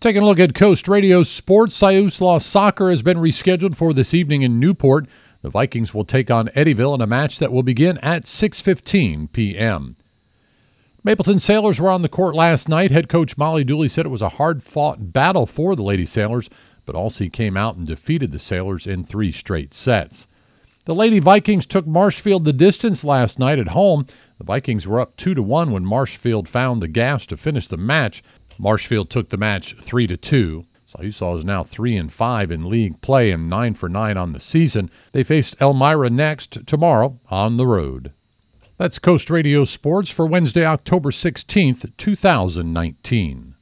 Taking a look at Coast Radio Sports, Siuslaw Soccer has been rescheduled for this evening in Newport. The Vikings will take on Eddyville in a match that will begin at 6:15 p.m. Mapleton Sailors were on the court last night. Head coach Molly Dooley said it was a hard-fought battle for the Lady Sailors, but Alsea came out and defeated the Sailors in 3 straight sets. The Lady Vikings took Marshfield the distance last night at home. The Vikings were up 2-1 when Marshfield found the gas to finish the match. Marshfield took the match 3-2. Siuslaw is now 3-5 in league play and 9-9 on the season. They faced Elmira next tomorrow on the road. That's Coast Radio Sports for Wednesday, October 16th, 2019.